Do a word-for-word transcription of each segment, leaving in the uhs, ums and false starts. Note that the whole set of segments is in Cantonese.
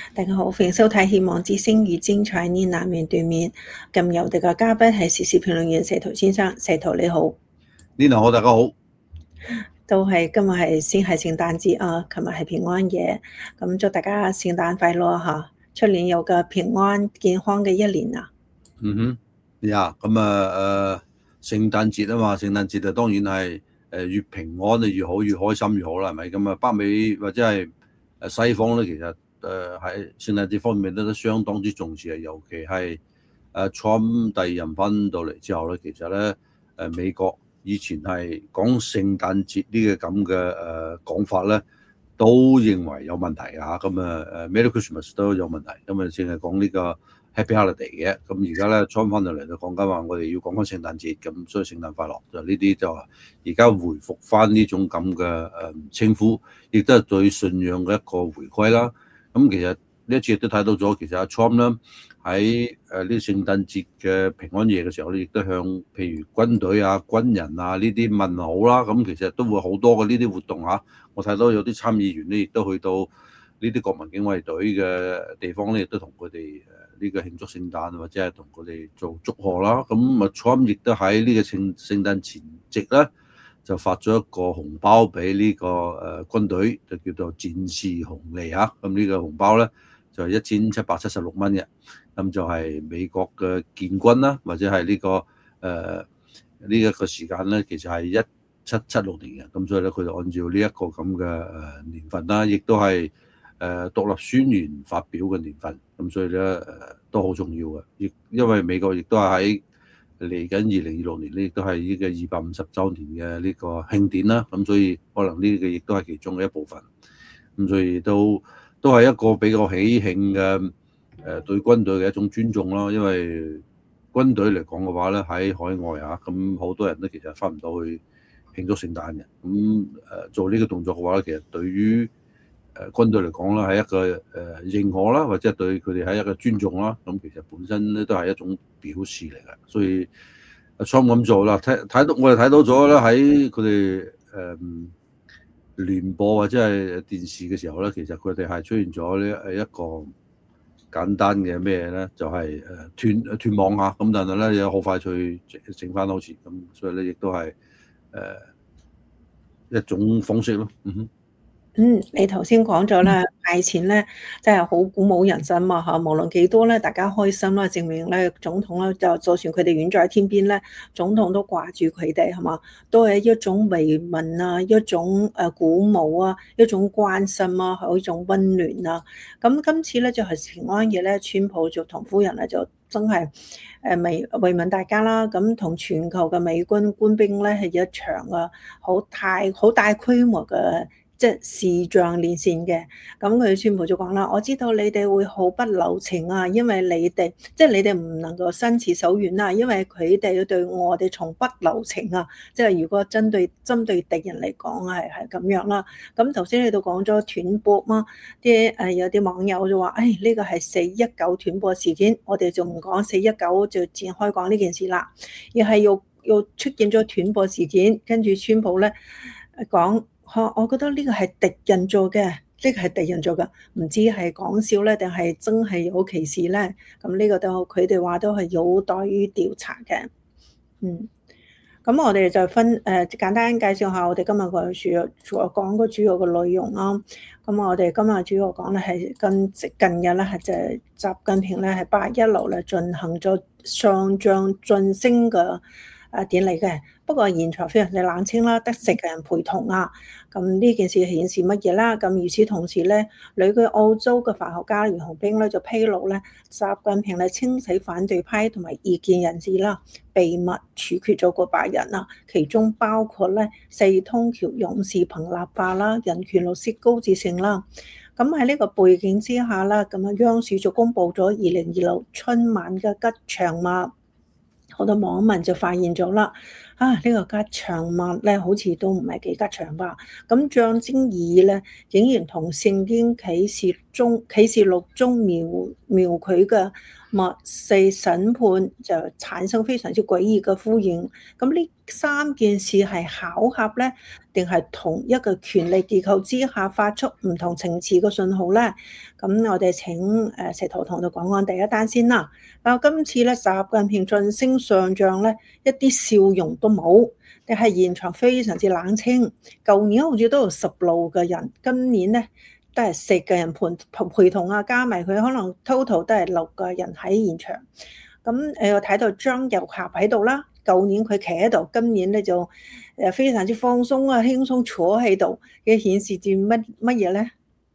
大家好，歡迎收睇《希望之聲與精彩呢難面對面》。今日我哋嘅嘉賓係時事評論員石圖先生，石圖你好。 呢度好，大家好。 都係今日係先係聖誕節啊，琴日係平安夜，咁祝大家聖誕快樂嚇，出年有個平安健康嘅一年啊。 嗯哼，呀，咁啊誒聖誕節啊嘛，聖誕節啊當然係誒越平安啊越好，越開心越好啦，係咪？咁啊北美或者係誒西方咧，其實誒喺聖誕節方面咧都相當之重視啊，尤其係誒 Trump 第二任翻到嚟之後咧，其實咧誒美國以前係講聖誕節呢個咁嘅誒講法咧，都認為有問題啊，咁啊誒 Merry Christmas 都有問題，咁啊淨係講呢個 Happy Holiday 嘅，咁而家咧 Trump 翻到嚟就講緊話，我哋要講翻聖誕節，咁所以聖誕快樂就呢啲就而家回復翻呢種咁嘅誒稱呼，亦都係對信仰嘅一個回歸啦。咁其實呢一次亦都睇到咗，其實阿 Trump 咧喺誒呢聖誕節嘅平安夜嘅時候咧，亦都向譬如軍隊啊、軍人啊呢啲問好啦。咁其實都會好多嘅呢啲活動嚇，我睇到有啲參議員咧亦都去到呢啲國民警衛隊嘅地方咧，亦都同佢哋誒呢個慶祝聖誕或者係同佢哋做祝賀啦。咁啊 Trump 亦都喺呢個聖聖誕前夕咧，就發咗一個紅包俾呢個誒軍隊，就叫做戰士紅利嚇。咁呢個紅包咧就係一千七百七十六蚊嘅，咁就係美國嘅建軍啦，或者係呢個誒呢一個時間咧，其實係一七七六年嘅。咁所以咧，佢就按照呢一個咁嘅誒年份啦，亦都係誒獨立宣言發表嘅年份。咁所以咧誒都好重要嘅，亦因為美國亦都係喺嚟緊二零二六年咧，亦都係呢個二百五十週年嘅呢個慶典啦。咁所以可能呢個亦都係其中嘅一部分。咁所以都都係一個比較喜慶嘅誒對軍隊嘅一種尊重啦。因為軍隊嚟講嘅話咧，喺海外啊，咁好多人都其實翻唔到去慶祝聖誕嘅。咁誒做呢個動作嘅話咧，其實對於誒軍隊嚟講啦，係一個誒認可啦，或者對佢哋係一個尊重啦。咁其實本身咧都係一種表示嚟嘅。所以阿 Trump 咁做啦，睇睇到我哋睇到咗啦，喺佢哋誒聯播或者係電視嘅時候咧，其實佢哋係出現咗呢誒一個簡單嘅咩咧，就係誒斷斷網啊。咁但係咧有好快脆整翻好似咁，所以咧亦都係誒一種方式咯。嗯哼。 嗯，你頭先講咗啦，派錢咧真係好鼓舞人心啊！嚇，無論幾多咧，大家開心啦，證明咧總統咧就就算佢哋遠在天邊咧，總統都掛住佢哋係嘛，都係一種慰問啊，一種誒鼓舞啊，一種關心啊，係一種溫暖啊。咁今次咧就係平安夜咧，川普就同夫人咧就真係誒慰慰問大家啦。咁同全球嘅美軍官兵咧係一場啊好大好大規模嘅。即係視像連線嘅，咁佢宣佈就講啦，我知道你哋會毫不留情啊，因為你哋即係你哋唔能夠伸持手軟啦，因為佢哋要對我哋從不留情啊，即係如果針對針對敵人嚟講係係咁樣啦。咁頭先你都講咗斷播嘛，啲誒有啲網友就話，誒呢個係四一九斷播事件，我哋就唔講四一九就展開講呢件事啦，而係要要出現咗斷播事件，跟住宣佈咧講。我覺得呢個係敵人做嘅，呢個係敵人做嘅，唔知係講笑咧，定係真係有歧視咧？咁呢個都佢哋話都係有待於調查嘅。嗯，咁我哋就分誒、呃、簡單介紹下我哋今日個主要主要講個主要嘅內容啦。咁我哋今日主要講咧係近近日咧係就係習近平咧係八一樓咧進行咗上將晉升嘅誒典禮嘅。不過現場非常之冷清啦，得四個人陪同啊。咁呢件事顯示乜嘢啦？咁與此同時咧，旅居澳洲嘅法學家袁紅冰咧就披露咧，習近平咧清洗反對派同埋異見人士啦，秘密處決咗過百人啊，其中包括咧四通橋勇士彭立化啦、人權律師高志勝啦。咁喺呢個背景之下啦，咁啊央視就公布咗二零二六春晚嘅吉祥物。好多網民就發現咗啦， 啊，呢、個吉祥物咧，好似都唔係幾吉祥吧？咁象徵意義咧，竟然同聖經啟示中啟示錄中描描佢嘅末世審判就產生非常之詭異嘅呼應。咁呢三件事係巧合咧，定係同一個權力結構之下發出唔同層次嘅信號咧？咁我哋請誒石頭同我哋講講第一單先啦。啊，今次咧習近平晉升上將咧，一啲笑容都冇，但係現場非常之冷清。舊年好似都有十六個人，今年咧都係四個人陪陪同啊，加埋佢可能 total 都係六個人喺現場。咁誒，我睇到張又俠喺度啦，舊年佢企喺度，今年咧就誒非常之放鬆啊，輕鬆坐喺度，嘅顯示住乜乜嘢咧？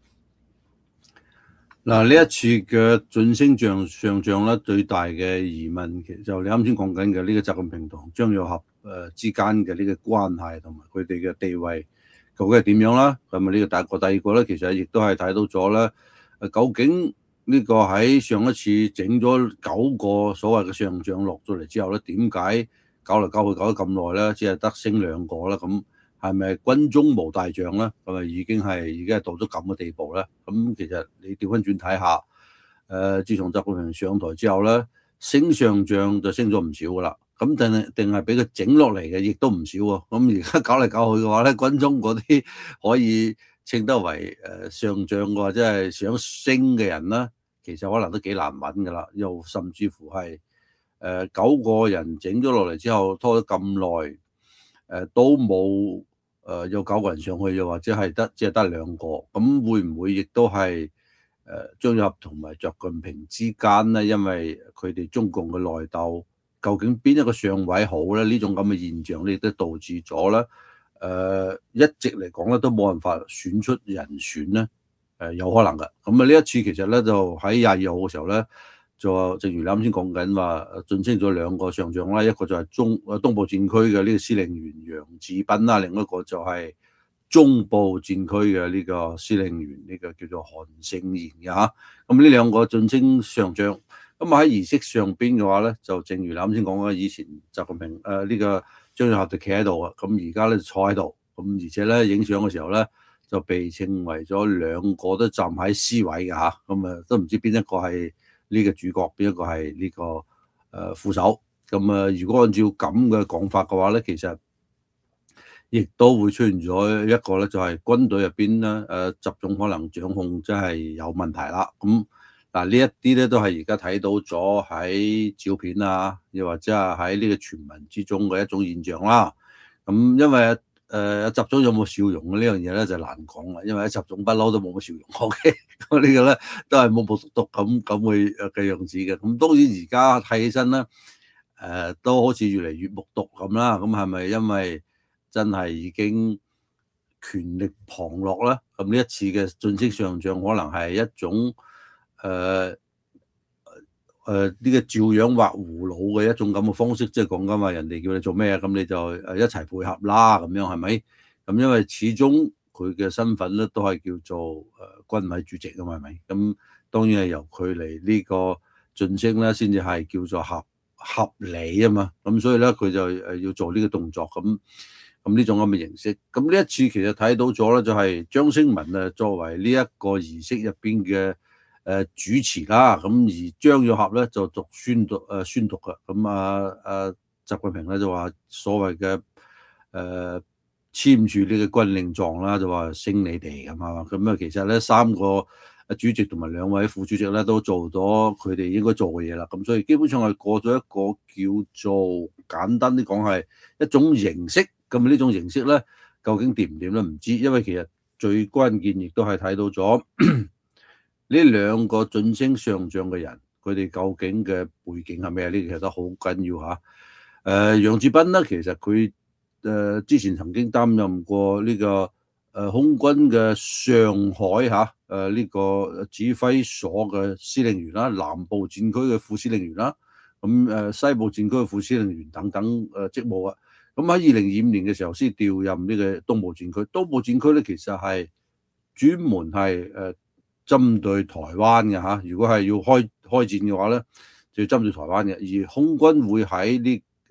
嗱，呢一次嘅晉升上上將咧，最大嘅疑問其實就你啱先講緊嘅呢個習近平同張又俠誒之間嘅呢個關係同埋佢哋嘅地位究竟係點樣啦？咁啊呢個第一個，第二個咧，其實亦都係睇到咗咧，誒究竟呢個喺上一次整咗九個所謂嘅上將落咗嚟之後咧，點解搞嚟搞去搞咗咁耐咧，只係得升兩個咧？咁係咪軍中無大將咧？咁啊已經係已經係到咗咁嘅地步咧？咁其實你調翻轉睇下，誒、呃，自從習近平上台之後咧，升上將就升咗唔少噶啦。咁定係定係俾佢整落嚟嘅，亦都唔少喎。咁而家搞嚟搞去嘅話咧，軍中嗰啲可以稱得為誒上將或者係想升嘅人啦，其實可能都幾難揾噶啦。又甚至乎係誒、呃、九個人整咗落嚟之後，拖咗咁耐，誒、呃、都冇。誒、呃、有九個人上去，又或者係得只係得兩個，咁會唔會亦都係誒張又俠同埋習近平之間咧？因為佢哋中共嘅內鬥，究竟邊一個上位好咧？呢種咁嘅現象咧，亦都導致咗咧誒一直嚟講咧都冇辦法選出人選咧，誒、呃、有可能嘅。咁啊呢一次其實咧就喺廿二號嘅時候咧。就正如你啱先講緊話，晉升咗兩個上將啦，一個就係中誒東部戰區嘅呢個司令員楊志斌啦，另一個就係中部戰區嘅呢個司令員呢、呢個叫做韓勝賢嘅嚇。咁呢兩個晉升上將，咁啊喺儀式上邊嘅話咧，就正如你啱先講嘅，以前習近平誒呢、呃呢個張又俠就企喺度啊，咁而家咧就坐喺度，咁而且咧影相嘅時候咧就被稱為咗兩個都站喺 C 位嘅嚇，咁啊都唔知邊一個係呢個主角，邊一個係呢、這個誒、呃、副手？咁啊，如果按照咁嘅講法嘅話咧，其實亦都會出現咗一個咧，就係軍隊入邊咧誒習總可能掌控真係有問題啦。咁嗱呢一啲咧都係而家睇到咗喺照片啊，又或者係喺呢個傳聞之中嘅一種現象啦。咁因為誒習總有冇笑容呢樣嘢咧就難講啦，因為習總不嬲都冇乜笑容。O K，咁呢個咧都係木木獨獨咁咁會嘅樣子嘅。咁當然而家睇起身咧，誒、呃、都好似越嚟越木獨咁啦。咁係咪因為真係已經權力旁落咧？咁呢一次嘅晉升上將可能係一種誒。呃誒呢、呃這個照樣畫葫蘆嘅一種咁嘅方式，即係講緊話人哋叫你做咩，咁你就誒一齊配合啦，咁樣係咪？咁因為始終佢嘅身份咧都係叫做誒軍委主席啊嘛，係咪？咁當然係由佢嚟呢個晉升咧，先至係叫做合合理啊嘛。咁所以咧，佢就誒要做呢個動作，咁咁呢種咁嘅形式。咁呢一次其實睇到咗咧，就係張升文啊作為呢一個儀式入邊嘅。誒主持啦，咁而張又俠咧就讀宣讀誒宣讀嘅，咁啊啊習近平咧就話所謂嘅誒簽署呢個軍令狀啦，就話升你哋咁啊，咁啊其實咧三個主席同埋兩位副主席咧都做咗佢哋應該做嘅嘢啦，咁所以基本上係過咗一個叫做簡單啲講係一種形式，咁呢種形式咧究竟掂唔掂咧唔知，因為其實最關鍵亦都係睇到咗。呢兩個晉升上將嘅人，佢哋究竟嘅背景係咩？呢其實都好緊要嚇。誒、呃，楊志斌咧，其實佢誒、呃、之前曾經擔任過呢、這個誒、呃、空軍嘅上海嚇誒呢個指揮所嘅司令員啦，南部戰區嘅副司令員啦，咁、嗯、誒西部戰區嘅副司令員等等誒職務啊。咁喺二零二五年嘅時候先調任呢個東部戰區。東部戰區咧其實係專門係誒。呃針對台灣嘅嚇，如果係要開開戰嘅話咧，就要針對台灣嘅。而空軍會喺呢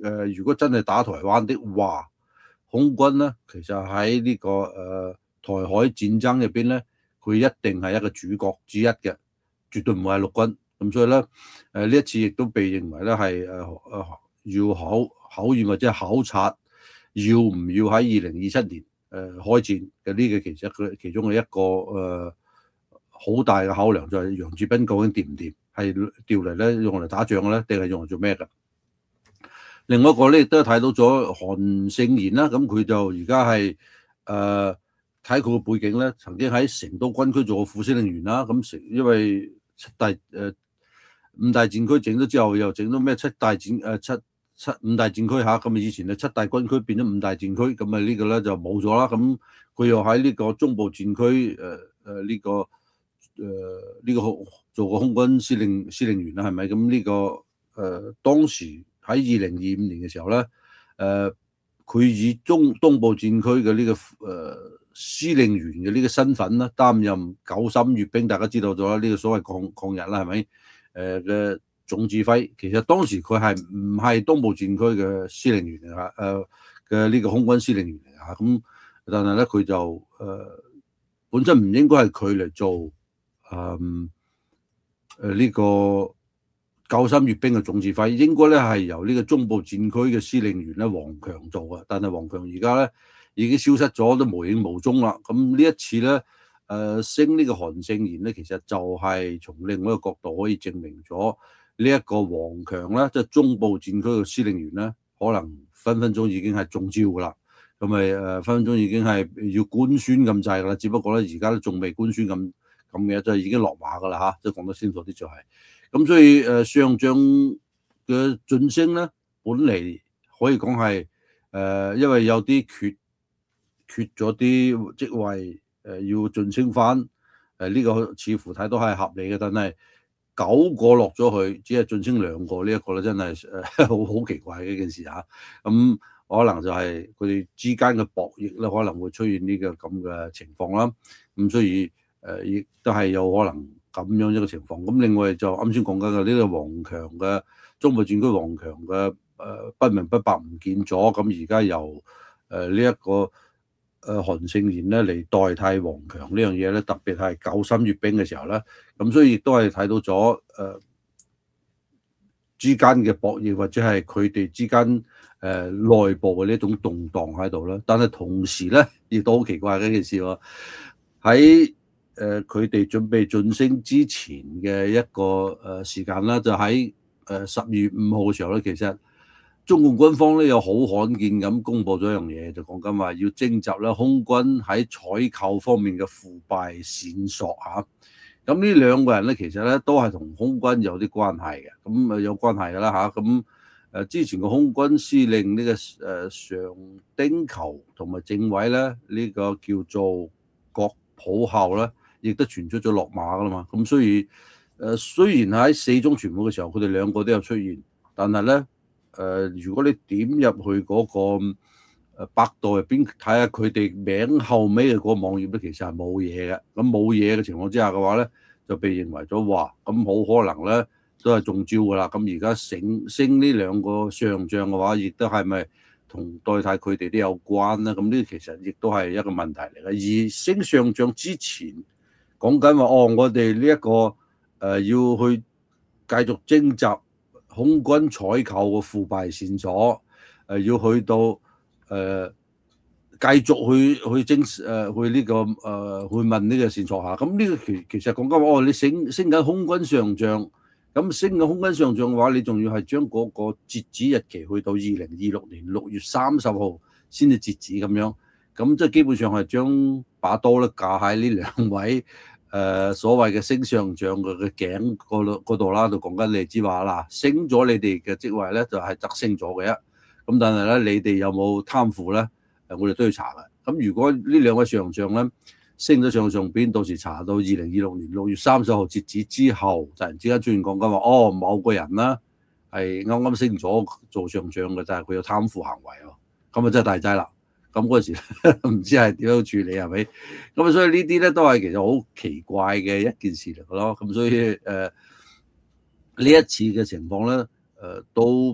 呃、如果真係打台灣的話，空軍咧其實喺呢、這個誒、呃、台海戰爭入邊咧，佢一定係一個主角之一嘅，絕對唔會係陸軍。咁所以咧，誒、呃、呢一次亦都被認為咧係誒誒要考考驗或者係考察，要唔要喺二零二七年誒、呃、開戰嘅呢個其實佢其中嘅一個誒好、呃、大嘅考量就係楊志斌究竟掂唔掂，係調嚟咧用嚟打仗嘅咧，定係用嚟做咩㗎？另外一個咧亦都睇到咗韓勝賢啦，咁佢就而家係誒睇佢個背景咧，曾經喺成都軍區做過副司令員啦。咁成因為七大誒、呃、五大戰區整咗之後，又整到咩七大戰誒、呃、七七五大戰區嚇，咁啊以前嘅七大軍區變咗五大戰區，咁啊呢個咧就冇咗啦。咁佢又喺呢個中部戰區誒誒呢個誒呢、呃這個做過空軍司令司令員啦，係咪？咁呢、這個誒、呃、當時。喺二零二五年嘅時候咧，誒、呃、佢以中東部戰區嘅呢、這個誒、呃、司令員嘅呢個身份咧，擔任九三閱兵，大家知道咗啦，呢、這個所謂抗抗日啦，係咪？誒嘅總指揮，其實當時佢係唔係東部戰區嘅司令員嚟㗎，誒嘅呢個空軍司令員嚟㗎，咁但係咧佢就誒、呃、本身唔應該係佢嚟做誒誒呢個。九三閱兵嘅總指揮應該咧係由呢個中部戰區嘅司令員咧王強做嘅，但係王強而家咧已經消失咗，都無影無蹤啦。咁呢一次咧，誒、呃、升呢個韓勝賢咧，其實就係從另外一個角度可以證明咗呢一個王強咧，即係中部戰區嘅司令員咧，可能分分鐘已經係中招噶啦。咁咪誒分分鐘已經係要官宣咁滯噶啦，只不過咧而家都仲未官宣咁咁嘅，就係已經落馬噶啦嚇，即係講得清楚啲就係、是。咁所以誒上將嘅晉升咧，本嚟可以講係誒，因為有啲缺缺咗啲職位，誒、呃、要晉升翻，誒、呃、呢、這個似乎睇到係合理嘅，但係九個落咗去，只係晉升兩個，呢、這、一個咧真係誒好好奇怪嘅一件事嚇。咁、嗯、可能就係佢哋之間嘅博弈咧，可能會出現呢個咁嘅情況啦。咁所以誒亦、呃、都係有可能。咁樣一個情況，咁另外就啱先講緊嘅呢個王強嘅中部戰區王強嘅誒不明不白唔見咗，咁而家由誒呢一個誒韓勝賢咧嚟代替王強呢樣嘢咧，特別係九三閱兵嘅時候咧，咁所以亦都係睇到咗誒、呃、之間嘅博弈或者係佢哋之間誒、呃、內部嘅呢種動盪喺度啦，但係同時咧亦都好奇怪嘅一件事喎，喺誒佢哋準備晉升之前嘅一個誒、呃、時間啦，就喺誒十二月五號嘅時候咧，其實中共軍方咧有好罕見咁公布咗一樣嘢，就講緊話要徵集咧空軍喺採購方面嘅腐敗線索嚇。咁呢兩個人咧，其實咧都係同空軍有啲關係嘅，咁啊有關係噶啦嚇。咁誒之前個空軍司令呢個誒常丁球同埋政委咧，呢、呢個叫做郭普孝咧。亦都傳出咗落馬噶啦嘛，咁所以誒、呃、雖然喺四中全會嘅時候，佢哋兩個都有出現，但係咧誒，如果你點入去嗰個百度入邊睇下佢哋名後尾嘅嗰個網頁咧，其實係冇嘢嘅。咁冇嘢嘅情況之下嘅話咧，就被認為咗話咁好可能咧都係中招噶啦。咁而家升升呢兩個上將嘅話，亦都係咪同代替佢哋都有關咧？咁呢其實亦都係一個問題嚟嘅。而升上將之前，講緊話哦，我哋呢一個誒、呃、要去繼續徵集空軍採購嘅腐敗線索，誒、呃、要去到誒、呃、繼續去去徵誒、呃、去呢、這個誒、呃、去問呢個線索下。咁呢個其其實講緊話哦，你升升緊空軍上將，咁升緊空軍上將嘅話，你仲要係將嗰個截止日期去到二零二六年六月三十號先至截止咁樣。咁即係基本上係將把刀咧架喺呢兩位誒、呃、所謂嘅升上將嘅嘅頸嗰度啦，就講緊你知話嗱，升咗你哋嘅職位咧就係得升咗嘅，咁但係咧你哋有冇貪腐咧？誒我哋都要查嘅。咁如果呢兩位上將咧升咗上上邊，到時查到二零二六年六月三十號截止之後，突然之間出現講緊話，哦某個人啦係啱啱升咗做上將嘅，但係佢有貪腐行為喎，咁啊真係大劑啦！咁嗰時唔知係點樣處理係咪？咁啊，所以呢啲咧都係其實好奇怪嘅一件事嚟嘅咯。咁所以誒呢、呃、一次嘅情況咧，誒、呃、都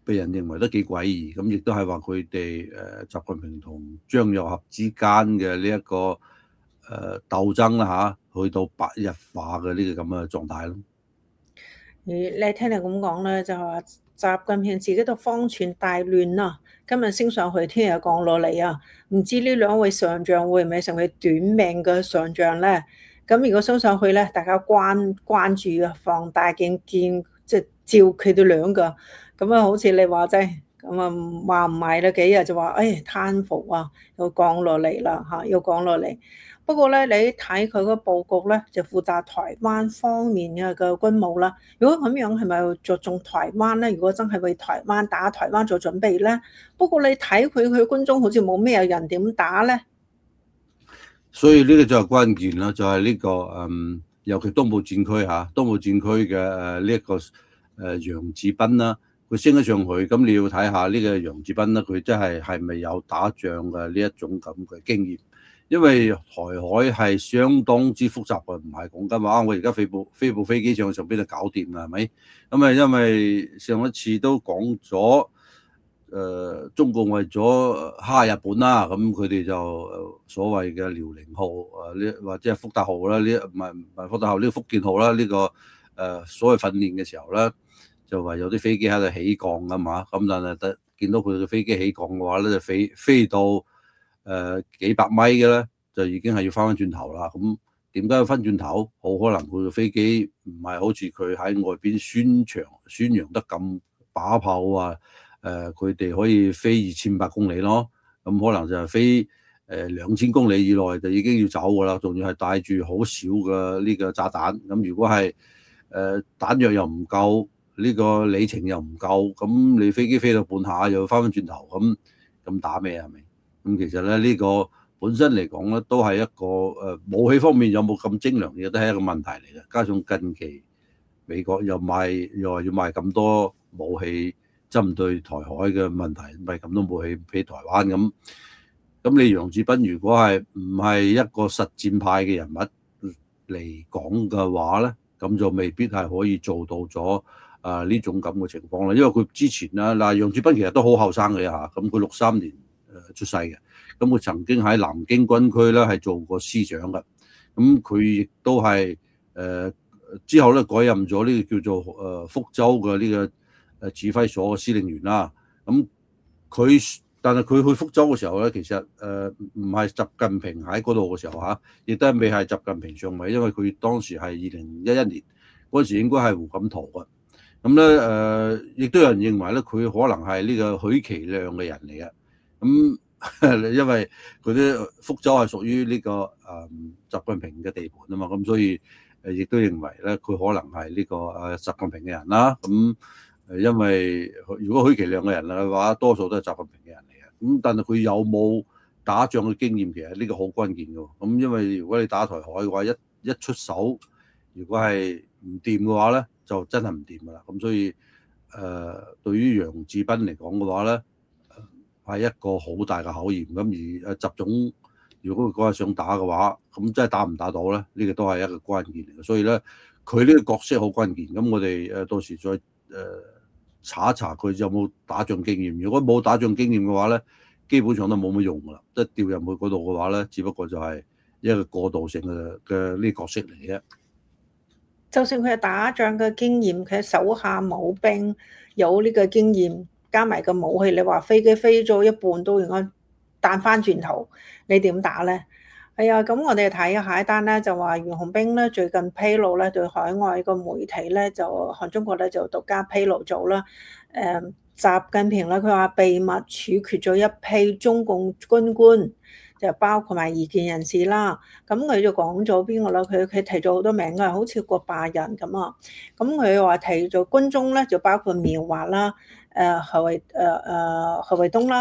被人認為都幾詭異。咁亦都係話佢哋誒習近平同張又俠之間嘅呢一個誒、呃、鬥爭啦嚇，去到白熱化嘅呢個咁嘅狀態咯。 你你聽你咁講咧，就係話習近平自己都方寸大亂啊！今日升上去，聽日降落嚟啊！唔知呢兩位上將會唔會成為短命嘅上將咧？咁如果升上去咧，大家關關注啊，放大鏡見即係照佢哋兩個。咁啊，好似你話齋，咁啊話唔埋啦幾日就話，誒貪腐啊，又降落嚟啦嚇，又降落嚟。不過咧，你睇佢個佈局咧，就負責台灣方面嘅嘅軍務啦。如果咁樣係咪着重台灣咧？如果真係為台灣打台灣做準備咧？不過你睇佢佢軍中好似冇咩人點打咧？ 所以呢個就係關鍵啦，就係呢個嗯，尤其東部戰區嚇，東部戰區嘅誒呢一個誒楊志斌啦，佢升咗上去，咁你要睇下呢個楊志斌啦，佢真係係咪有打仗嘅呢一種咁嘅經驗？因為台海係相當之複雜嘅，唔係講緊話我而家飛部飛部飛機上上邊就搞掂啦，係咪？咁啊，因為上一次都講咗。誒、呃，中共為咗蝦日本啦，咁佢哋就所謂嘅遼寧號誒呢，或者係福特號啦，呢唔係唔係福特號呢個福建號啦，呢、這個誒、呃、所謂訓練嘅時候咧，就話有啲飛機喺度起降噶嘛，咁但係得見到佢嘅飛機起降嘅話咧，就飛飛到誒、呃、幾百米嘅咧，就已經係要翻返轉頭啦。咁點解要翻轉頭？好可能佢嘅飛機唔係好似佢喺外邊宣傳宣揚得咁把炮啊！誒佢哋可以飛二千五百公里咯，咁可能就係飛誒兩千公里以內就已經要走噶啦，仲要係帶住好少嘅呢個炸彈。咁如果係誒、呃、彈藥又唔夠，呢、這個里程又唔夠，咁你飛機飛到半下又翻返轉頭，咁咁打咩係咪？咁其實咧呢、這個本身嚟講咧都係一個誒、呃、武器方面有冇咁精良嘅都係一個問題嚟嘅。加上近期美國又賣又話要賣咁多武器。針對台海嘅問題，咪咁都冇起俾台灣咁。咁你楊志斌如果係唔係一個實戰派嘅人物嚟講嘅話咧，咁就未必係可以做到咗啊呢種咁嘅情況啦。因為佢之前啦，嗱楊志斌其實都好後生嘅嚇，咁佢六三年誒出世嘅，咁佢曾經喺南京軍區咧係做過師長嘅，咁佢亦都係誒、呃、之後咧改任咗呢個叫做誒、呃、福州嘅呢、這個。誒指揮所嘅司令員啦，咁佢但係佢去福州嘅時候咧，其實誒唔係習近平喺嗰度嘅時候嚇，亦都係未係習近平上位，因為佢當時係二零一一年嗰陣時應該係胡錦濤嘅，咁咧誒亦都有人認為咧佢可能係呢個許其亮嘅人嚟嘅，咁因為佢啲福州係屬於呢個誒習近平嘅地盤啊嘛，咁所以誒亦都認為咧佢可能係呢個誒習近平嘅人啦，咁。誒，因為如果許其亮嘅人嘅話，多數都係習近平嘅人嚟嘅。咁但係佢有冇打仗嘅經驗，其實呢個好關鍵嘅。咁因為如果你打台海嘅話，一一出手，如果係唔掂嘅話咧，就真係唔掂噶啦。咁所以誒、呃，對於楊志斌嚟講嘅話咧，係一個好大嘅考驗。咁而誒習總，如果佢嗰日想打嘅話，咁真係打唔打到咧？呢、這個都係一個關鍵嚟嘅。所以咧，佢呢個角色好關鍵。咁我哋誒到時再誒。呃查一查佢有冇打仗經驗，如果冇打仗經驗嘅話咧，基本上都冇乜用噶啦。即係調入去嗰度嘅話咧，只不過就係一個過渡性嘅嘅呢角色嚟嘅。 就算佢係打仗嘅經驗，佢手下冇兵有呢個經驗，加埋個武器，你話飛機飛咗一半都應該彈翻轉頭，你點打咧？係啊，咁我哋睇下一單咧，就話袁洪兵咧最近披露咧，對海外個媒體咧就韓中國咧就獨家披露咗啦。誒，習近平咧佢話秘密處決咗一批中共軍官，就包括埋異見人士啦。咁佢就講咗邊個啦？佢佢提咗好多名㗎，好似過百人咁啊。咁佢話提咗軍中咧就包括苗華啦、誒何衛誒誒何衛東啦。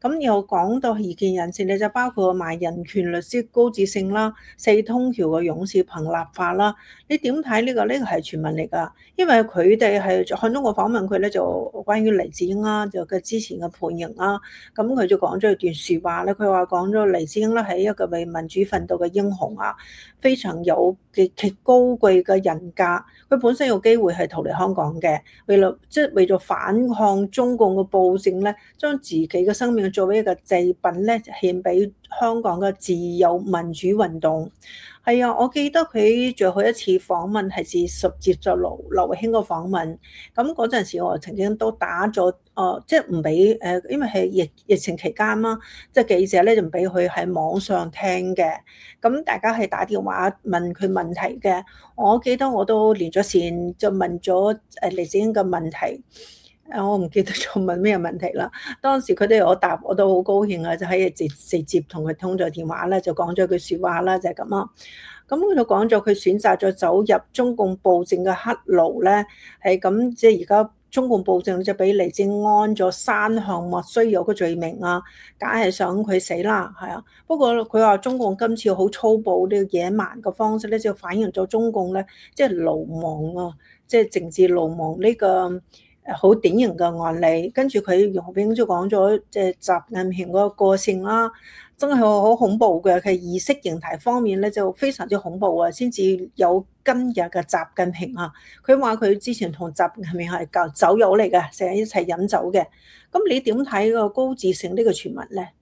咁又講到異見人士咧，就包括埋人權律師高志勝啦、四通橋嘅勇士彭立發啦。你點睇呢個？呢個係傳聞嚟㗎，因為佢哋係漢中國訪問佢咧，就關於黎智英啦，就嘅之前嘅判刑啦。咁佢就講咗一段説話咧，佢話講咗黎智英咧係一個為民主奮鬥嘅英雄啊，非常有極其高貴嘅人格。佢本身有機會係逃離香港嘅，為咗即係為咗反抗中共嘅暴政咧，將自己嘅生命作為一個祭品咧，獻俾香港嘅自由民主運動。係啊，我記得佢最後一次訪問係接受接受劉劉慧卿嘅訪問。咁嗰陣時我曾經都打咗，誒、呃，即係唔俾誒，因為係疫疫情期間嘛，即係記者咧就唔俾佢喺網上聽嘅。咁大家係打電話問佢問題嘅。我記得我都連咗線，就問咗誒黎智英嘅問題。誒，我唔記得咗問咩問題啦。當時佢哋有答，我都好高興啊！就喺直直接同佢通咗電話咧，就講咗句説話啦，就係咁啊。咁佢就講咗佢選擇咗走入中共暴政嘅黑路咧，係咁即係而家中共暴政就俾黎智英安咗三項莫須有嘅罪名啊，梗係想佢死啦，係啊。不過佢話中共今次好粗暴呢個野蠻嘅方式咧，就反映咗中共咧即係魯莽啊，即係政治魯莽呢個好典型嘅案例。跟住佢楊學兵就講咗，即係習近平個個性啦，真係好恐怖嘅。佢意識形態方面咧就非常之恐怖啊，先至有今日嘅習近平啊。佢話佢之前同習近平係舊酒友嚟嘅，成日一齊飲酒嘅。咁你點睇個高志勝呢個傳聞咧？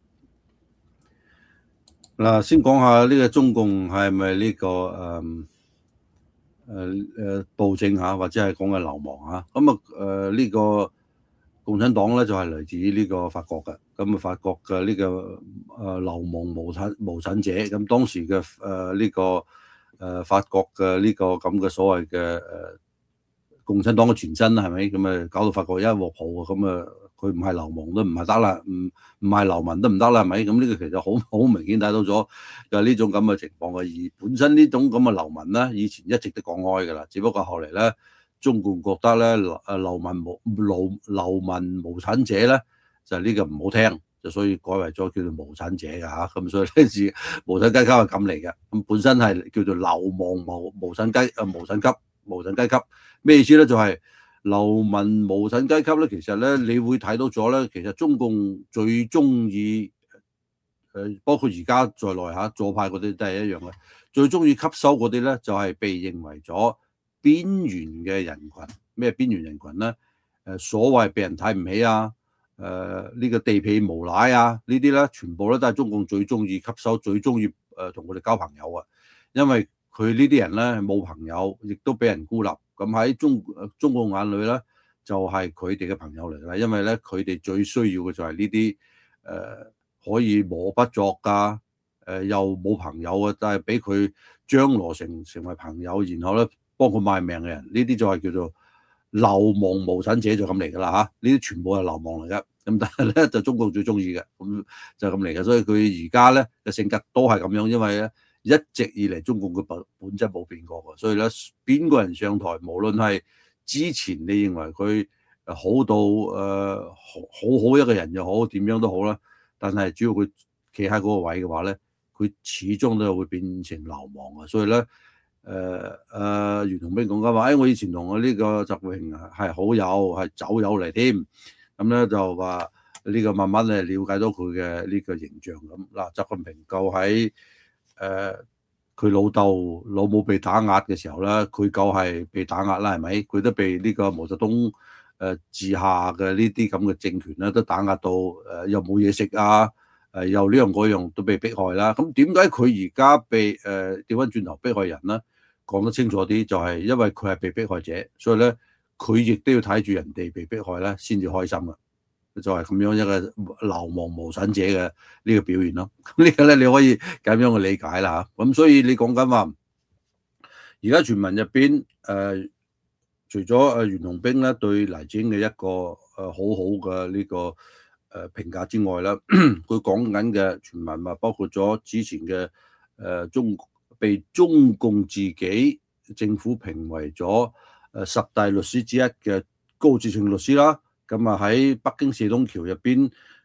嗱，先講下呢個中共係咪呢個誒？誒誒暴政嚇，或者係講嘅流亡嚇，咁啊誒呢個共產黨咧就係嚟自呢個法國嘅，咁啊法國嘅呢個誒流亡無產無產者，咁當時嘅誒呢個誒法國嘅呢個咁嘅所謂嘅誒共產黨嘅前身係咪？咁啊搞到法國一鑊泡啊，咁啊佢唔係流亡都唔係得啦，唔唔係流民都唔得啦，係咪？咁呢個其實好好明顯睇到咗就係呢種咁嘅情況嘅。而本身呢種咁嘅流民咧，以前一直都講開㗎啦，只不過後嚟咧，中共覺得咧誒流民無流流民無產者咧就係呢個唔好聽，就所以改為咗叫做無產者㗎嚇。咁所以呢字無產階級係咁嚟嘅。咁本身係叫做流亡無無產階誒無產級無產階級咩意思咧？就係、是流民無產階級咧，其實咧，你會睇到咗咧，其實中共最中意誒，包括而家在內嚇左派嗰啲都係一樣嘅，最中意吸收嗰啲咧，就係、是、被認為咗邊緣嘅人群。咩邊緣人群咧？誒，所謂被人睇唔起啊，誒、呃、呢、這個地痞無賴啊，呢啲咧，全部咧都係中共最中意吸收、最中意誒同佢哋交朋友啊，因為佢呢啲人咧冇朋友，亦都俾人孤立。咁喺中中共眼裏咧，就係佢哋嘅朋友嚟啦。因為咧，佢哋最需要嘅就係呢啲誒可以無不作㗎，誒、呃、又冇朋友嘅，但係俾佢張羅成成為朋友，然後咧幫佢賣命嘅人，呢啲就係叫做流亡無產者，就咁嚟㗎啦嚇。呢啲全部係流亡嚟㗎。咁但係咧就中共最中意嘅，咁就咁嚟嘅。所以佢而家咧嘅性格都係咁樣，因為咧。一直以嚟中共嘅本本質冇變過嘅，所以咧邊個人上台，無論係之前你認為佢好到誒、呃、好好一個人又好，點樣都好啦，但係只要佢企喺嗰個位嘅話咧，佢始終都係會變成流亡嘅。所以咧誒誒袁同兵講緊話，誒、哎、我以前同我呢個習近平係好友，係酒友嚟添，咁咧就話呢個慢慢咧了解到佢嘅呢個形象咁。嗱，習近平就喺誒佢老豆老母被打壓嘅時候咧，佢夠係被打壓啦，係咪？佢都被呢個毛澤東誒治下嘅呢啲咁嘅政權咧，都打壓到誒又冇嘢食啊，誒又呢樣嗰樣都被迫害啦。咁點解佢而家被誒調翻轉頭迫害人咧？講得清楚啲，就係因為佢係被迫害者，所以咧佢亦都要睇住人哋被迫害咧，先至開心啊！就係咁樣一個流亡無產者嘅呢個表現咯。咁呢個咧你可以咁樣去理解啦嚇。咁所以你講緊話，而家傳聞入邊誒，除咗誒袁隆兵咧對黎智英嘅一個誒、呃、好好嘅呢個誒評價之外咧，佢講緊嘅傳聞啊，包括咗之前嘅誒、呃、中被中共自己政府評為咗誒十大律師之一嘅高志勝律師啦。咁啊喺北京四通橋入邊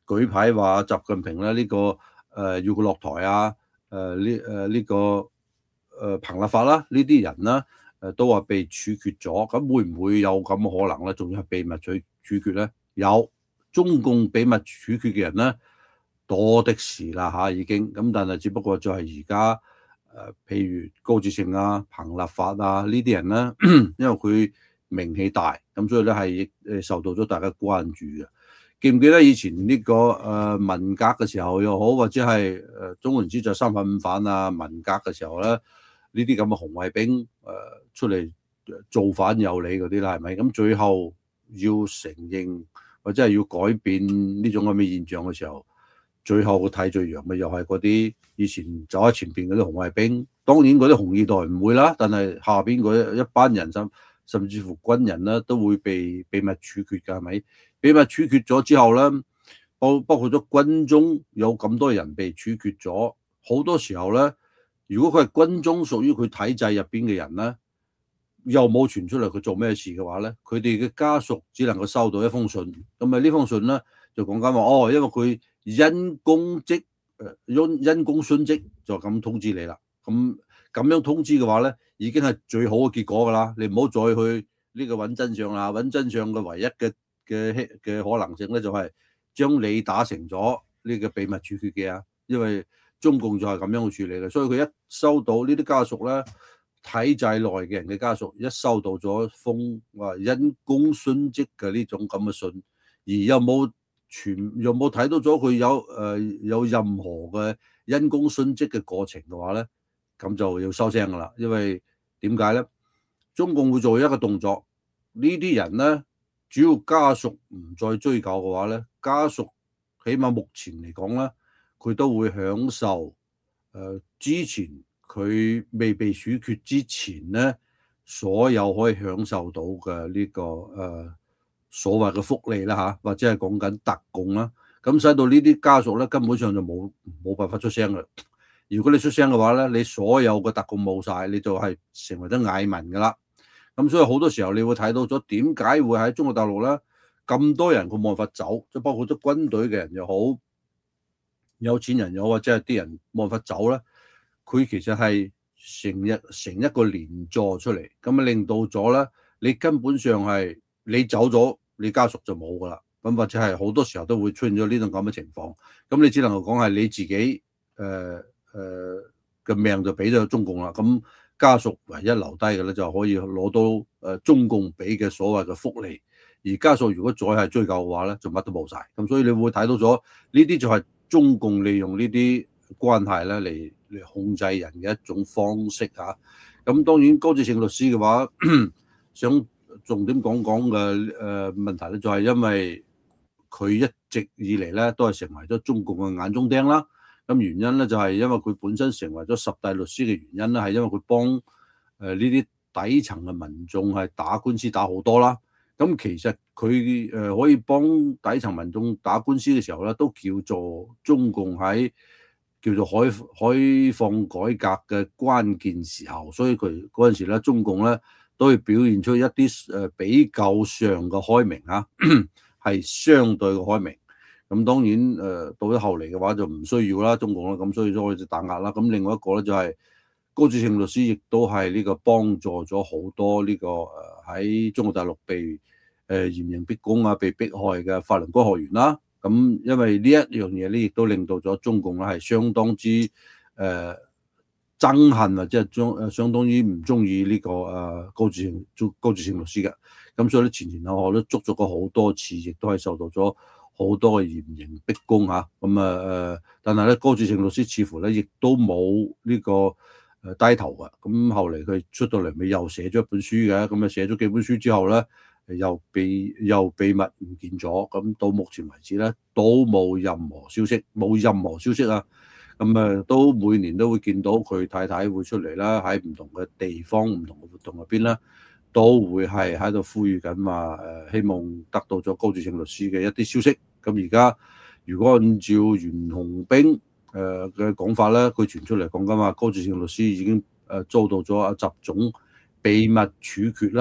舉牌話習近平咧呢、這個誒、呃、要佢落台啊，誒呢誒呢個誒、呃、彭立法啦，呢啲人啦誒、呃、都話被處決咗，咁會唔會有咁嘅可能咧？仲要係秘密處處決咧？有中共秘密處決嘅人咧多的是啦嚇，已經咁，但係只不過就係而家誒，譬如高志勝啊、彭立法啊呢啲人咧，因為佢名氣大，咁所以咧係誒受到咗大家關注嘅。記唔記得以前呢、這個誒、呃、文革嘅時候又好，或者係誒總言之就三反五反啊，文革嘅時候咧，呢啲咁嘅紅衛兵誒、呃、出嚟造反有理嗰啲啦，係咪？咁最後要承認或者係要改變呢種咁嘅現象嘅時候，最後個替罪羊咪又係嗰啲以前走喺前邊嗰啲紅衛兵。當然嗰啲紅二代唔會啦，但係下邊嗰一班人甚甚至乎軍人咧都會被秘密處決㗎，係咪？秘密處決咗之後咧，包包括咗軍中有咁多人被處決咗，好多時候咧，如果佢係軍中屬於佢體制入邊嘅人咧，又冇傳出嚟佢做咩事嘅話咧，佢哋嘅家屬只能夠收到一封信，咁啊呢封信咧就講緊話哦，因為佢因公職誒因因公殉職就咁通知你啦，咁咁樣通知嘅話咧，已經係最好嘅結果㗎啦，你唔好再去呢個揾真相啦，揾真相嘅唯一嘅嘅嘅可能性咧，就係將你打成咗呢個秘密處決嘅啊，因為中共就係咁樣去處理嘅，所以佢一收到呢啲家屬咧，體制內嘅人嘅家屬一收到咗封話因公殉職嘅呢種咁嘅信，而又冇全又冇睇到咗佢有誒、呃、有任何嘅因公殉職嘅過程嘅話咧，咁就要收聲㗎啦，因為點解咧？中共會做一個動作，呢啲人咧。主要家屬唔再追究嘅話咧，家屬起碼目前嚟講咧，佢都會享受誒、呃、之前佢未被處決之前咧，所有可以享受到嘅呢、這個誒、呃、所謂嘅福利啦嚇，或者係講緊特供啦，咁使到呢啲家屬咧根本上就冇冇辦法出聲啦。如果你出聲嘅話咧，你所有嘅特供冇晒，你就係成為咗蟻民㗎啦。咁所以好多時候你會睇到咗點解會喺中國大陸咧咁多人佢冇辦法走，即係包括咗軍隊嘅人又好，有錢人又好，或者係啲人冇辦法走咧，佢其實係成日成一個連坐出嚟，咁啊令到咗咧你根本上係你走咗，你家屬就冇噶啦，咁或者係好多時候都會出現咗呢種咁嘅情況，咁你只能夠講係你自己誒誒嘅命就俾咗中共啦，咁。家屬唯一留低嘅咧，就可以攞到誒中共俾嘅所謂嘅福利，而家屬如果再係追究嘅話咧，就乜都冇晒。咁所以你會睇到咗呢啲就係中共利用呢啲關係咧嚟嚟控制人嘅一種方式嚇。咁當然高志勝律師嘅話，想重點講講嘅誒問題咧，就係因為佢一直以嚟咧都係成為咗中共嘅眼中釘啦。咁原因咧就係因為佢本身成為咗十大律師嘅原因咧，係因為佢幫誒呢啲底層嘅民眾係打官司打好多啦。咁其實佢誒可以幫底層民眾打官司嘅時候咧，都叫做中共喺叫做開開放改革嘅關鍵時候，所以佢嗰陣時咧，中共咧都會表現出一啲誒比較上嘅開明啊，係相對嘅開明。咁當然誒、呃、到咗後嚟嘅話就唔需要啦，中共啦，咁所以就可以打壓啦。咁另外一個咧就係、是、高志勝律師，亦都係呢個幫助咗好多呢、這個誒喺、呃、中國大陸被誒、呃、嚴刑逼供啊、被迫害嘅法輪功學員啦。咁因為呢一樣嘢咧，亦都令到咗中共咧係相當之誒、呃、憎恨或者係將誒相當於唔中意呢個誒、呃、高志勝高志勝律師嘅。咁所以咧前前後後都捉咗過好多次，亦都係受到咗好多嘅嚴刑逼供嚇，咁啊誒，但係咧高志勝律師似乎咧亦都冇呢個誒低頭嘅，咁後嚟佢出到嚟咪又寫咗一本書嘅，咁啊寫咗幾本書之後咧，又被又秘密唔見咗，咁到目前為止咧都冇任何消息，冇任何消息啊，咁啊都每年都會見到佢太太會出嚟啦，喺唔同嘅地方、唔同嘅活動入邊啦。都會係喺度呼籲緊話誒，希望得到咗高志勝律師嘅一啲消息。咁而家如果按照袁紅兵誒嘅講法咧，佢傳出嚟講緊話高志勝律師已經誒遭到咗阿習總秘密處決啦。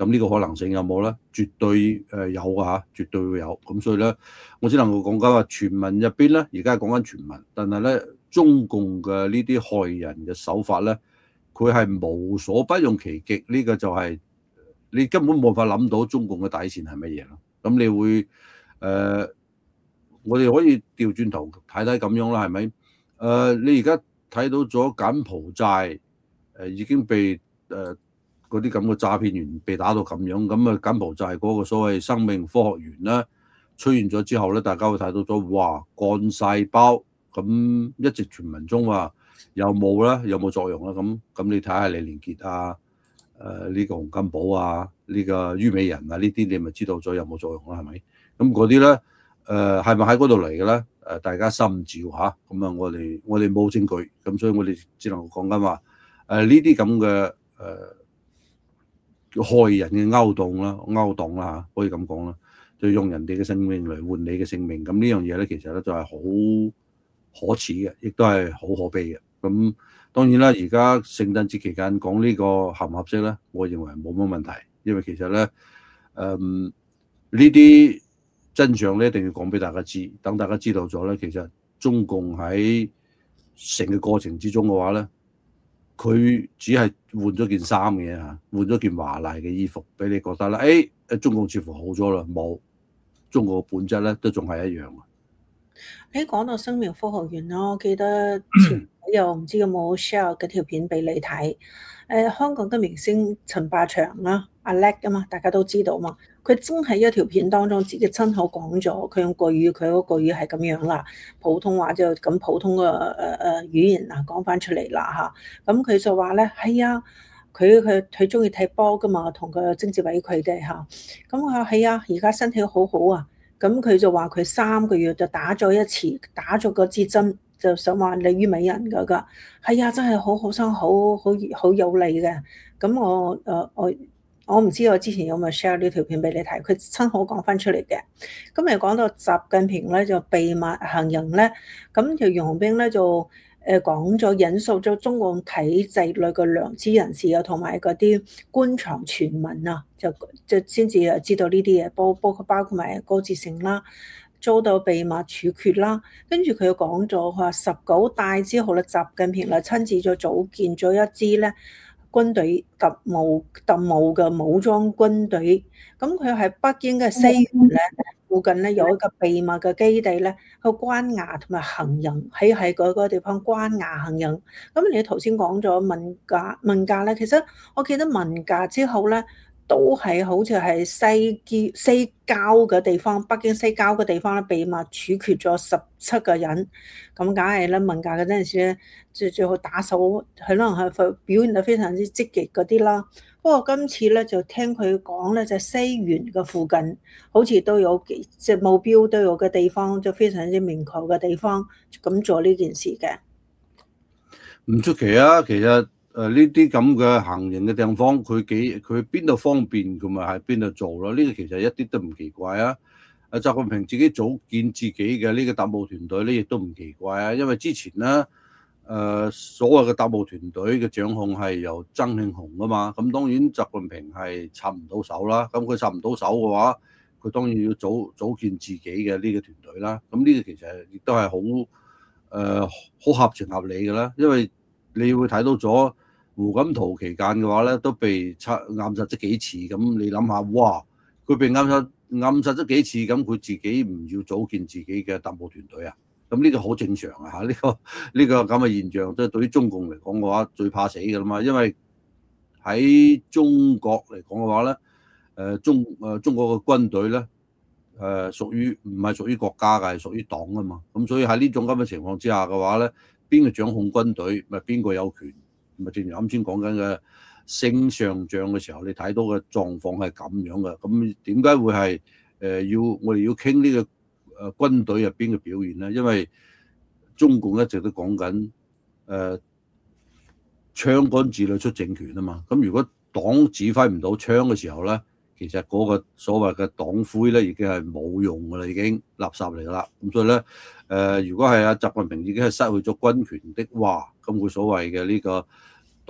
咁呢個可能性有冇咧？絕對誒有㗎嚇，絕對會有。咁所以咧，我只能夠講緊話傳聞入邊咧，而家係講緊傳聞，但係咧中共嘅呢啲害人嘅手法咧，佢係無所不用其極。呢、這個就係、是、你根本冇法諗到中共嘅底線係乜嘢咯。咁你會誒、呃，我哋可以調轉頭睇睇咁樣啦，係咪？誒、呃，你而家睇到咗柬埔寨誒已經被誒。呃嗰啲咁嘅詐騙員被打到咁樣，咁啊柬埔寨嗰個所謂生命科學園咧出現咗之後咧，大家會睇到咗，哇幹晒包，咁一直傳聞中話有冇咧，有冇作用咧？咁咁你睇下李連杰啊，誒、呃、呢、這個洪金寶啊，呢、這個于美人啊，呢啲你咪知道咗有冇作用啦？係咪？咁嗰啲咧，誒係咪喺嗰度嚟嘅咧？誒大家心照嚇，咁啊我哋我哋冇證據，咁所以我哋只能講緊話，誒呢啲咁嘅誒。呃害人嘅勾當啦，勾當啦嚇，可以咁講啦，就用人哋嘅性命嚟換你嘅性命，咁呢樣嘢咧，其實咧就係好可恥嘅，亦都係好可悲嘅。咁當然啦，而家聖誕節期間講呢個合唔合適咧，我認為冇乜問題，因為其實咧，誒呢啲真相咧一定要講俾大家知，等大家知道咗咧，其實中共喺成個過程之中嘅話咧。佢只係換咗件衫嘅嚇，換咗件華麗嘅衣服，俾你覺得啦，誒、哎，中共似乎好咗啦，冇，中國嘅本質咧都仲係一樣嘅。 你講到生命科學園咯，我記得前又唔知有冇 share 嗰條片俾你睇。誒、呃，香港嘅明星陳百祥啦，阿叻啊嘛，大家都知道嘛。佢真係一條片當中自己親口講咗，佢用國語，佢嗰個語係咁樣啦，普通話就咁普通嘅誒誒語言啊講翻出嚟啦嚇。咁佢就話咧，係啊，佢佢佢中意睇波噶嘛，同個曾志偉佢哋嚇。咁我話係啊，而家身體好好啊。咁佢就話佢三個月就打咗一次，打咗嗰支針，就想話你於美人噶噶，係啊，真係好好生，好好好有利嘅。咁我誒我我唔知我之前有冇 share 呢條片俾你睇，佢親口講翻出嚟嘅。咁又講到習近平咧就秘密行刑咧，咁就楊紅兵咧就誒講咗引述咗中共體制內嘅良知人士啊，同埋嗰啲官場傳聞啊，就就先至誒知道呢啲嘢，包包括包括埋高志勝啦，遭到秘密處決啦。跟住佢又講咗，佢話十九大之後咧，習近平咧親自就組建咗一支咧軍隊特務特務嘅武裝軍隊。咁佢喺北京嘅西園咧附近咧有一個秘密嘅基地咧，去關押同埋行刑，喺喺嗰個地方關押行刑。咁你頭先講咗文革，文革咧，其實我記得文革之後咧，都係好似係西郊西郊嘅地方，北京西郊嘅地方咧，秘密處決咗十七個人。咁梗係啦，文革嗰陣時咧，最最後打手係可能係表現得非常之積極嗰啲啦。不過今次咧就聽佢講咧，就西園嘅附近好似都有幾隻目標都有嘅地方，就非常之明確嘅地方咁做呢件事嘅。 唔出奇啊，其實誒呢啲咁嘅行刑嘅地方，佢幾佢邊度方便，佢咪喺邊度做咯？呢個其實一啲都唔奇怪啊！誒習近平自己組建自己嘅呢個特務團隊咧，亦都唔奇怪啊！因為之前咧誒、呃、所謂嘅特務團隊嘅掌控係由曾慶紅啊嘛，咁當然習近平係插唔到手啦。咁佢插唔到手嘅話，佢當然要組組建自己嘅呢個團隊啦。咁呢個其實亦都係好誒好合情合理嘅啦，因為你會睇到咗胡錦濤期間嘅話咧，都被測暗殺咗幾次。咁你諗下，哇！佢被暗殺暗殺咗幾次，咁佢自己唔要組建自己嘅特務團隊啊？咁呢個好正常啊！嚇，呢個呢個咁嘅現象，即係對於中共嚟講嘅話，最怕死㗎啦嘛。因為喺中國嚟講嘅話咧，誒中誒中國嘅軍隊咧，誒屬於唔係屬於國家嘅，係屬於黨啊嘛。咁所以喺呢種咁嘅情況之下嘅話咧，邊個掌控軍隊，咪邊個有權，咪正如啱先講緊嘅升上將嘅時候，你睇到嘅狀況係咁樣嘅。咁點解會係誒要我哋要傾呢個誒軍隊入邊嘅表現咧？因為中共一直都講緊誒槍桿子裏出政權啊嘛。咁如果黨指揮唔到槍嘅時候咧，其實嗰個所謂嘅黨魁咧已經係冇用㗎啦，已經垃圾嚟㗎啦。咁所以咧，誒、呃、如果係阿習近平已經係失去咗軍權的話，咁佢所謂嘅呢個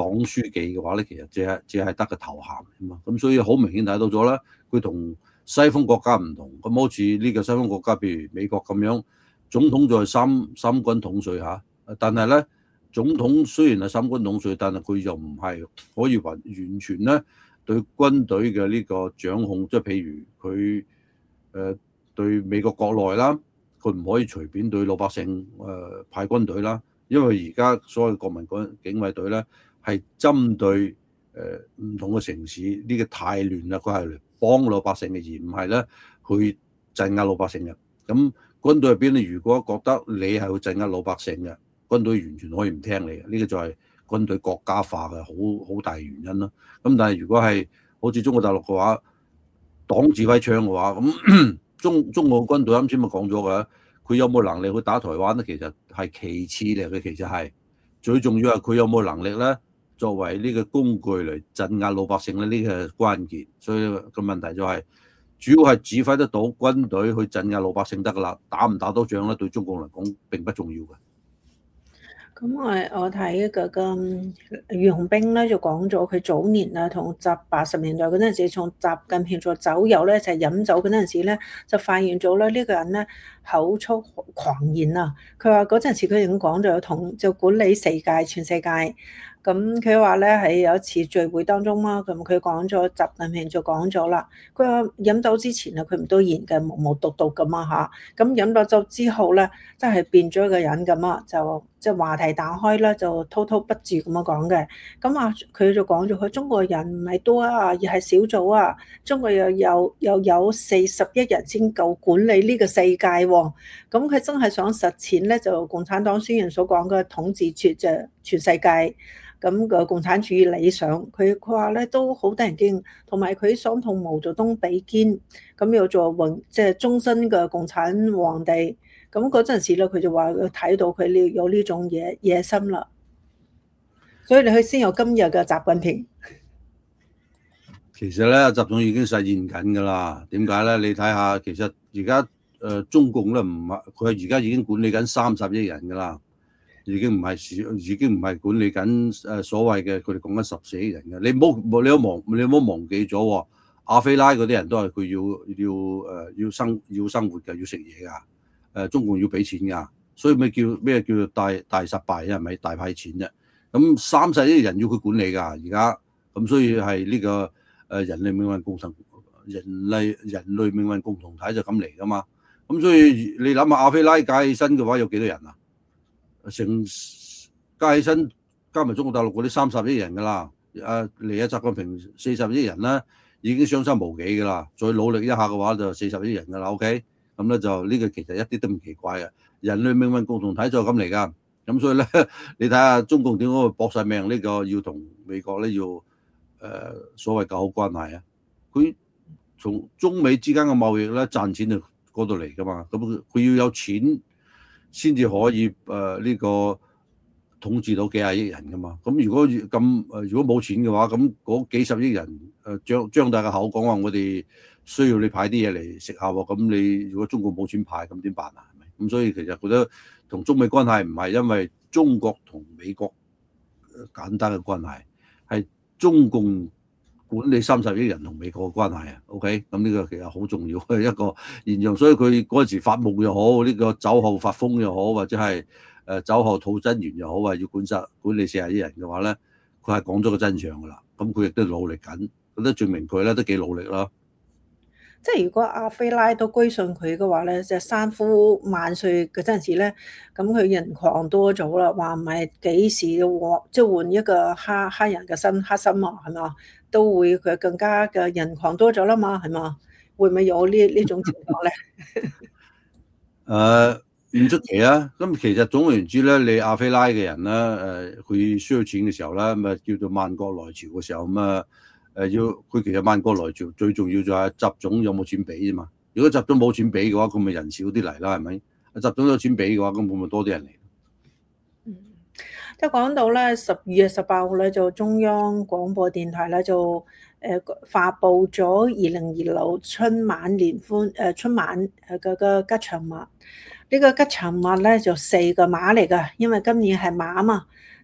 黨書記嘅話咧，其實只係只係得個頭銜啊嘛。咁所以好明顯睇到咗啦，佢同西方國家唔同。咁好似呢個西方國家，譬如美國咁樣，總統就係三三軍統帥嚇，但係咧總統雖然係三軍統帥，但係佢就唔係可以完完全咧對軍隊嘅呢個掌控，即係譬如佢誒對美國國內啦，佢唔可以隨便對老百姓誒派軍隊啦。因為而家所謂國民軍警衛隊咧，係針對誒唔同嘅城市呢個太亂啦，佢係嚟幫老百姓嘅，而唔係咧去鎮壓老百姓嘅。咁軍隊入邊咧，如果覺得你係去鎮壓老百姓嘅，軍隊完全可以唔聽你嘅。呢個就係軍隊國家化嘅好好大原因啦。咁但係如果係好似中國大陸嘅話，黨指揮槍嘅話，咁中中國軍隊啱先咪講咗嘅。佢有冇能力去打台灣咧？其實係其次嚟嘅，其實係最重要係佢有冇能力咧，作為呢個工具嚟鎮壓老百姓咧，呢個係關鍵。所以個問題就係、是、主要係指揮得到軍隊去鎮壓老百姓得噶啦，打唔打到仗咧，對中共嚟講並不重要嘅。 咁我我睇嗰個俞鴻兵咧就講咗，佢早年啊同習八十年代嗰陣時，從習近平做酒友咧，就係飲酒嗰陣時咧，就發現咗咧呢個人咧口出狂言啊！佢話嗰陣時佢已經講咗同就管理世界全世界。咁佢話咧喺有一次聚會當中啦，咁佢講咗習近平就講咗啦，佢話飲酒之前啊佢唔都言嘅，無無獨獨咁啊嚇，咁飲咗酒之後咧，真係變咗一個人咁啊，就即係話題打開啦，就滔滔不絕咁樣講嘅。咁啊佢就講咗佢中國人唔係多啊，而係少數啊，中國又有又有四十億人先夠管理呢個世界喎。咁佢真係想實踐咧，就共產黨宣言所講嘅統治全就全世界。咁個共產主義理想，佢佢話咧都好得人驚，同埋佢想同毛澤東比肩，咁又做永即係終身嘅共產皇帝。咁嗰陣時咧，佢就話佢睇到佢呢有呢種野野心啦，所以你佢先有今日嘅習近平。 其實咧，習總已經實現緊㗎啦。點解咧？你睇下，其實而家誒中共咧唔係佢而家已經管理緊三十億人㗎啦。已經唔係少，已經唔係管理緊誒所謂嘅佢哋講緊十四億人嘅。你唔好你唔好忘你唔好忘記咗喎，阿非拉嗰啲人都係佢要要誒要生要生活嘅，要食嘢㗎。誒中共要俾錢㗎，所以咪叫咩叫做大大失敗啊？係咪大派錢啫？咁三十億人要佢管理㗎，而家咁所以係呢個誒人類命運共同人類人類命運共同體就咁嚟㗎嘛。咁所以你諗下阿非拉解起身嘅話有幾多人啊？成加起身加埋中國大陸嗰啲三十億人㗎啦，啊嚟啊習近平四十億人啦，已經相差無幾㗎啦。再努力一下嘅話就四十億人㗎啦。OK，咁咧就呢個其實一啲都唔奇怪嘅，人類命運共同體就咁嚟㗎。咁所以咧，你睇下中共點解會搏晒命呢個要同美國咧要誒、呃、所謂搞好關係啊？佢從中美之間嘅貿易咧賺錢就嗰度嚟㗎嘛，咁佢要有錢先至可以誒呢、呃這個統治到幾廿億人噶嘛。咁如果咁誒，如果冇錢嘅話，咁嗰幾十億人誒張張大個口講話，我哋需要你派啲嘢嚟食下喎。咁你如果中國冇錢派，咁點辦啊？係咪？咁所以其實覺得同中美關係唔係因為中國同美國簡單嘅關係，係中共管理三十億人同美國嘅關係啊。OK，咁呢個其實好重要嘅一個現象。所以佢嗰陣時發夢又好，呢、這個酒後發瘋又好，或者係誒酒後吐真言又好，話要管殺管理四十億人嘅話咧，佢係講咗個真相噶啦。咁佢亦都努力緊，覺得證明佢咧都幾努力啦。 即係如果阿非拉都歸順佢嘅話咧，就三夫萬歲嗰陣時咧，咁佢人狂多咗啦，話唔係幾時要換即係換一個黑黑人嘅心黑心啊，係嘛？都會佢更加嘅人狂多咗啦嘛，係嘛？會唔會有呢呢種情況咧？ 誒唔出奇啊！咁其實總而言之咧，你阿非拉嘅人咧，誒佢需要錢嘅時候咧，咪叫做萬國來朝嘅時候咁啊。誒要佢其實萬國來朝最重要就係習總有冇錢俾啫嘛。如果習總冇錢俾嘅話，咁咪人少啲嚟啦，係咪？習總有錢俾嘅話，咁會唔會多啲人嚟？ 嗯，即係講到咧十二月十八號咧，就中央廣播電台咧就誒、呃、發布咗二零二六春晚聯歡誒、呃、春晚誒嗰個吉祥物。呢、這個吉祥物咧就四個馬嚟㗎，因為今年係馬啊嘛。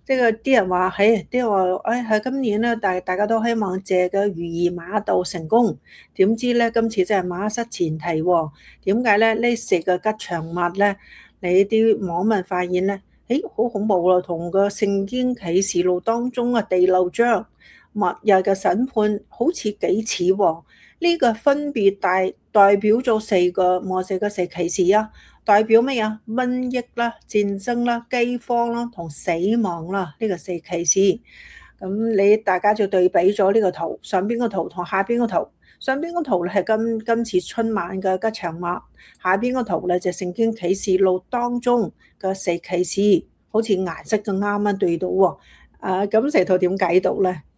即係啲人話，係啲人話，誒喺今年咧，大大家都希望借嘅如意馬到成功，點知咧今次真係馬失前蹄喎？點解咧？呢四個吉祥物咧，你啲網民發現咧，誒好恐怖咯，同個聖經啟示錄當中嘅第六章末日嘅審判好似幾似喎？呢個分別代代表咗四個末世嘅四啟示啊！代表咩啊？瘟疫啦、戰爭啦、饑荒啦同死亡啦，呢個四啟示。咁你大家就對比咗呢個圖，上邊個圖同下邊個圖。上邊個圖咧係今今次春晚嘅吉祥物，下邊個圖咧就聖經啟示錄當中嘅四啟示，好似顏色就啱啱對到喎。啊，咁成圖點解讀咧？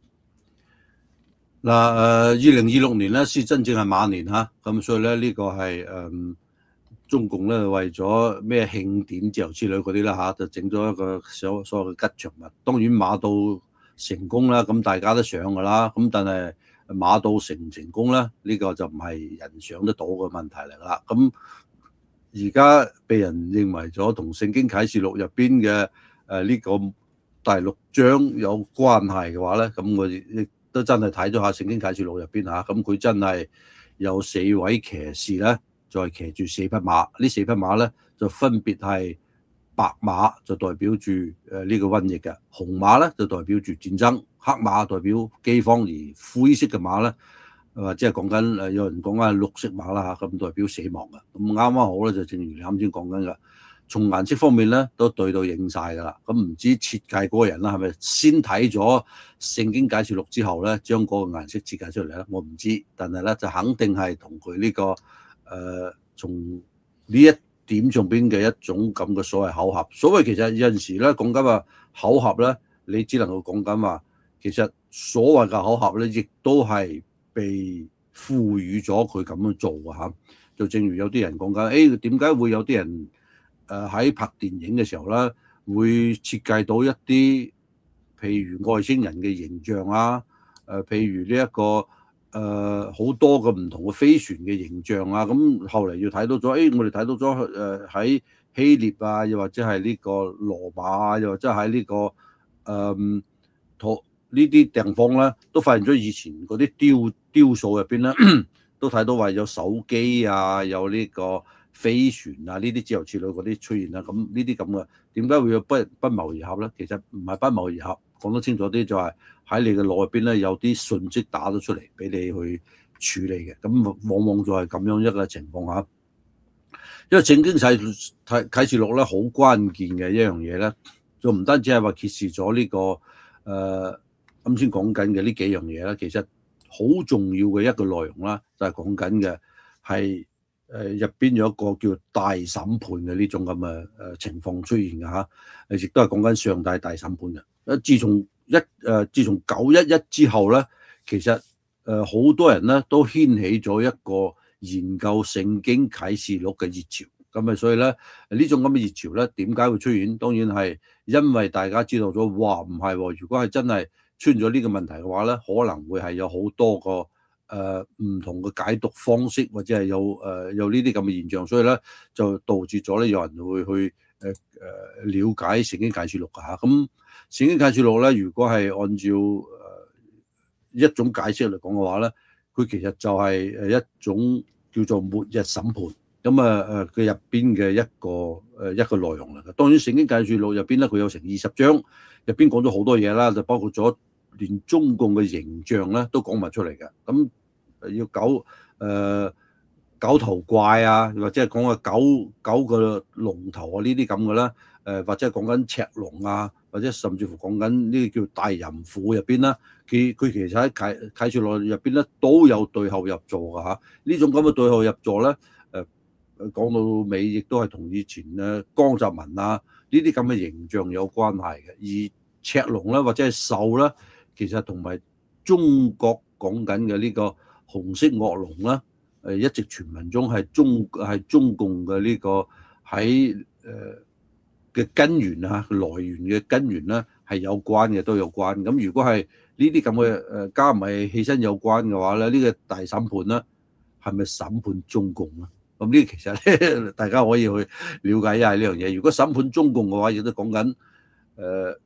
嗱，誒二零二六年咧先真正係馬年嚇，咁所以咧呢個係誒。嗯中共咧為咗咩慶典之後之類嗰啲啦嚇，就整咗一個所所謂嘅吉祥物。當然馬到成功啦，咁大家都想㗎啦。咁但係馬到成唔成功咧？呢、呢個就唔係人想得到嘅問題嚟啦。咁而家被人認為咗同聖經啟示錄入邊嘅誒呢個第六章有關係嘅話咧，咁我亦都真係睇咗下聖經啟示錄入邊嚇，咁佢真係有四位騎士咧。再騎住四匹馬，呢四匹馬咧就分別係白馬就代表住誒呢個瘟疫嘅，紅馬咧就代表住戰爭，黑馬代表饑荒，而灰色嘅馬咧，或者係講緊誒有人講緊係綠色馬啦嚇，咁代表死亡嘅。咁啱啱好咧，就正如你啱先講緊嘅，從顏色方面咧都對到應晒㗎啦。咁唔知設計嗰個人啦，係咪先睇咗聖經啟示錄之後咧，將嗰個顏色設計出嚟咧？我唔知，但係咧就肯定係同佢呢個。誒、呃，從呢一點上邊嘅一種咁嘅所謂巧合，所謂其實有陣時咧講緊話巧合咧，你只能夠講緊話，其實所謂嘅巧合咧，亦都係被賦予咗佢咁樣做嘅嚇。就正如有啲人講緊，誒點解會有啲人誒喺拍電影嘅時候咧，會設計到一啲譬如外星人嘅形象啊，誒、呃、譬如呢、這、一個。誒好、呃、多個唔同嘅飛船嘅形象啊，咁後嚟要睇到咗，誒、哎、我哋睇到咗誒喺希臘啊，又或者係呢個羅馬啊，又或者喺呢、這個誒土呢啲地方咧，都發現咗以前嗰啲雕雕塑入邊咧，都睇到話有手機啊，有呢個飛船啊，呢啲之後之類嗰啲出現啦。咁呢啲咁嘅點解會有不不謀而合咧？其實唔係不謀而合，講得清楚啲就係、是。喺你嘅腦入邊咧，有啲訊息打咗出嚟俾你去處理嘅，咁往往就係咁樣一個情況下。因為聖經啟啟示錄咧，好關鍵嘅一樣嘢咧，就唔單止係話揭示咗呢、這個誒啱先講緊嘅呢幾樣嘢啦，其實好重要嘅一個內容啦，就係講緊嘅係誒入邊有一個叫大審判嘅呢種咁嘅誒情況出現嘅嚇，誒亦都係講緊上帝大審判嘅。誒自從一誒、呃，自從九一一之後咧，其實誒好、呃、多人咧都掀起咗一個研究聖經啟示錄嘅熱潮，咁啊，所以咧呢種咁嘅熱潮咧，點解會出現？當然係因為大家知道咗，哇，唔係喎，如果係真係出現咗呢個問題嘅話咧，可能會係有好多個誒唔、呃、同嘅解讀方式，或者係有誒、呃、有呢啲咁嘅現象，所以咧就導致咗咧有人會去誒誒、呃、了解聖經啟示錄㗎嚇，咁。聖經啟示錄咧，如果係按照誒一種解釋嚟講嘅話咧，佢其實就係誒一種叫做末日審判。咁啊誒，佢入邊嘅一個誒一個內容嚟嘅。當然，聖經啟示錄入邊咧，佢有成二十章，入邊講咗好多嘢啦，就包括咗連中共嘅形象咧都講埋出嚟嘅。咁要九誒九頭怪啊，或者係講個九九個龍頭啊呢啲咁嘅啦，誒或者係講緊赤龍啊。或者甚至乎講緊呢個叫大淫婦入邊啦，佢佢其實喺啟啟示錄入邊咧都有對號入座㗎嚇。呢種咁嘅對號入座咧，誒誒講到尾亦都係同以前咧江澤民啊呢啲咁嘅形象有關係嘅。而赤龍咧或者係獸咧，其實同埋中國講緊嘅呢個紅色惡龍咧，誒一直傳聞中係中係中共嘅呢個喺誒。呃嘅根源啊，來源嘅根源咧係有關嘅，都有關。咁如果係呢啲咁嘅誒加埋起身有關嘅話咧，呢、這個大審判咧係咪審判中共啊？咁呢其實咧大家可以去了解一下呢樣嘢。如果審判中共嘅話，亦都講緊誒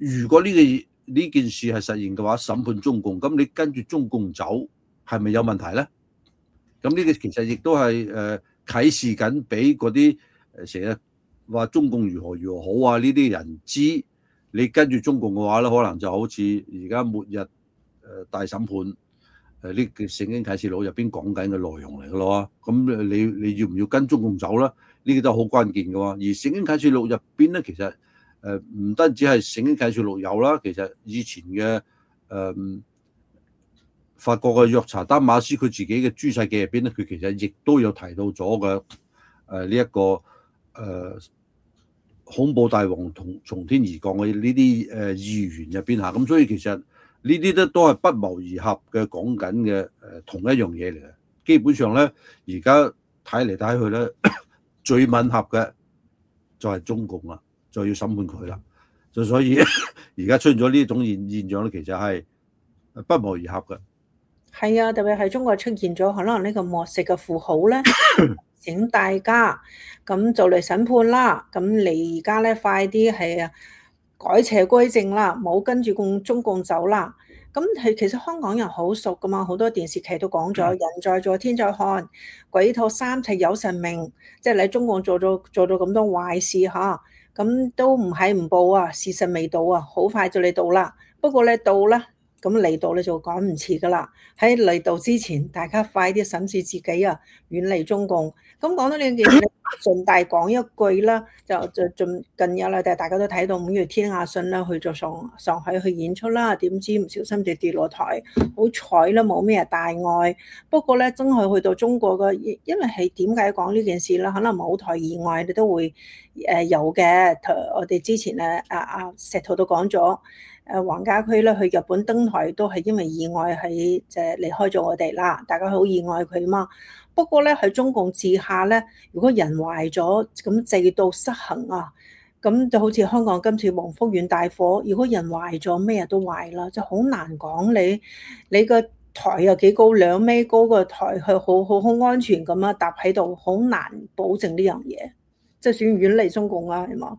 如果呢、這個呢件事係實現嘅話，審判中共，咁你跟住中共走係咪有問題咧？咁呢個其實亦都係誒啟示緊俾嗰啲誒成日話中共如何如何好啊呢啲人知，你跟住中共嘅話咧，可能就好似而家末日誒大審判誒呢個聖經啟示錄入邊講緊嘅內容嚟嘅咯。咁你你要唔要跟中共走咧？呢個都係好關鍵嘅喎。而聖經啟示錄入邊咧，其實誒唔單止係聖經啟示錄有啦，其實以前嘅誒。呃法國嘅約查丹馬斯佢自己嘅諸世記入邊咧，佢其實亦都有提到咗嘅誒呢一個誒、呃、恐怖大王同從天而降嘅呢啲誒預言入邊嚇，咁所以其實呢啲咧都係不謀而合嘅講緊嘅誒同一樣嘢嚟嘅。基本上咧，而家睇嚟睇去咧，最吻合嘅就係中共啦，就要審判佢啦。就所以而家出現咗呢種現現象咧，其實係不謀而合嘅。 係啊，特別係中國出現咗可能呢個末世嘅符號咧，請大家咁就嚟審判啦。咁你而家咧快啲係啊改邪歸正啦，冇跟住共中共走啦。咁係其實香港人好熟噶嘛，好多電視劇都講咗，人在做天在看，鬼托三尺有神明，即係你中共做咗做咗咁多壞事嚇，咁都唔係唔報啊，時辰未到啊，好快就嚟到啦。不過咧到啦。咁嚟到你就趕唔切噶啦！喺嚟到之前，大家快啲審視自己啊，遠離中共。咁講到呢件事，順帶講一句啦，就就近近日啦，大家都睇到五月天阿信啦去咗上上海去演出啦，點知唔小心就跌落台，好彩啦，冇咩大礙。不過咧，真係去到中國嘅，因為係點解講呢件事啦？可能舞台意外你都會誒有嘅。我哋之前咧，阿阿石頭都講咗。誒黃家駒咧去日本登台都係因為意外喺即係離開咗我哋啦，大家好意外佢嘛。不過咧喺中共治下咧，如果人壞咗，咁制度失衡啊，咁就好似香港今次黃福園大火，如果人壞咗，咩都壞啦，就好難講。你你個台又幾高，兩米高個台係好好好安全咁啊，搭喺度好難保證呢樣嘢，即係算遠離中共啊，係嘛？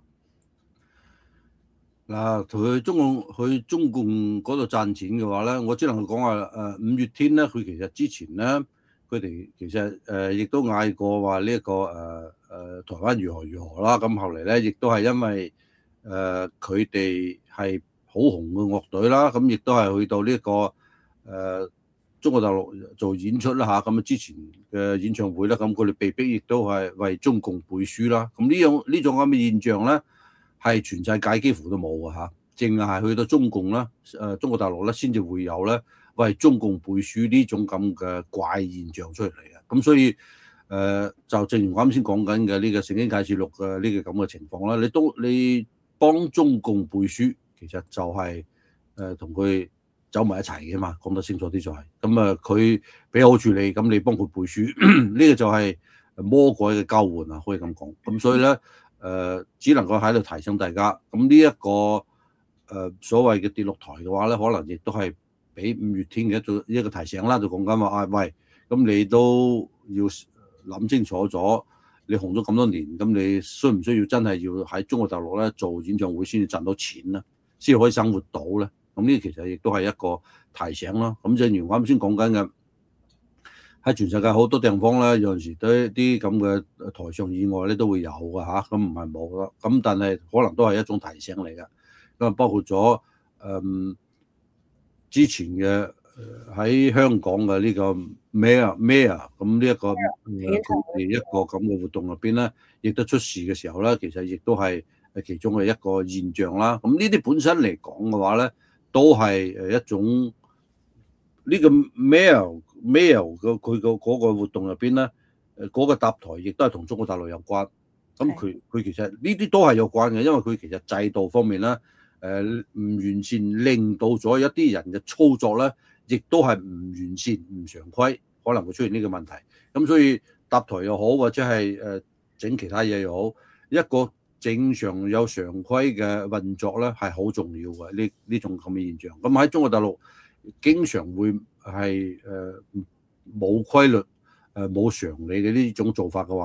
嗱，同佢中共去中共嗰度賺錢嘅話咧，我只能夠講話誒五月天咧，佢其實之前咧，佢哋其實誒亦、呃、都嗌過話呢一個誒誒、呃、台灣如何如何啦。咁後嚟咧，亦都係因為誒佢哋係好紅嘅樂隊啦，咁亦都係去到呢、這、一個誒、呃、中國大陸做演出啦嚇。咁啊之前嘅演唱會咧，咁佢哋被逼亦都係為中共背書啦。咁呢樣呢種咁嘅現象咧，係全世界幾乎都冇嘅嚇，淨係去到中共啦，誒中國大陸咧先至會有咧為中共背書呢種咁嘅怪現象出嚟嘅。咁所以誒、呃、就正如我啱先講緊嘅呢個聖經啟示錄嘅呢個咁嘅情況啦，你都你幫中共背書，其實就係誒同佢走埋一齊嘅嘛，講得清楚啲就係、是。咁啊佢俾好處你，咁你幫佢背書，呢、這個就係魔鬼嘅交換啊，可以咁講。咁所以咧。誒、呃、只能夠喺度提醒大家，咁呢一個誒、呃、所謂嘅跌落台嘅話咧，可能亦都係俾五月天嘅一個一個提醒啦。就講緊話啊，喂，咁你都要諗清楚咗，你紅咗咁多年，咁你需唔需要真係要喺中國大陸咧做演唱會先至賺到錢咧，先可以生活到咧？咁呢其實亦都係一個提醒咯。咁正如我啱先講緊嘅。喺全世界好多地方咧，有陣時都啲咁嘅台上意外咧都會有嘅嚇，咁唔係冇咯。咁但係可能都係一種提醒嚟嘅。咁啊，包括咗誒、嗯、之前嘅喺香港嘅呢個 Mayor Mayor 咁呢一個佢哋一個咁嘅活動入邊咧，亦都出事嘅時候咧，其實亦都係誒其中嘅一個現象啦。咁呢啲本身嚟講嘅話咧，都係誒一種呢個 Mayor。Mail 嘅佢個嗰個活動入邊咧，誒嗰個搭台亦都係同中國大陸有關。咁佢佢其實呢啲都係有關嘅，因為佢其實制度方面咧，誒、呃、唔完善，令到咗一啲人嘅操作咧，亦都係唔完善、唔常規，可能會出現呢個問題。咁所以搭台又好，或者係誒整其他嘢又好，一個正常有常規嘅運作咧，係好重要嘅。呢呢種咁嘅現象，咁喺中國大陸經常會係誒冇規律、誒冇常理嘅呢種做法嘅話咧，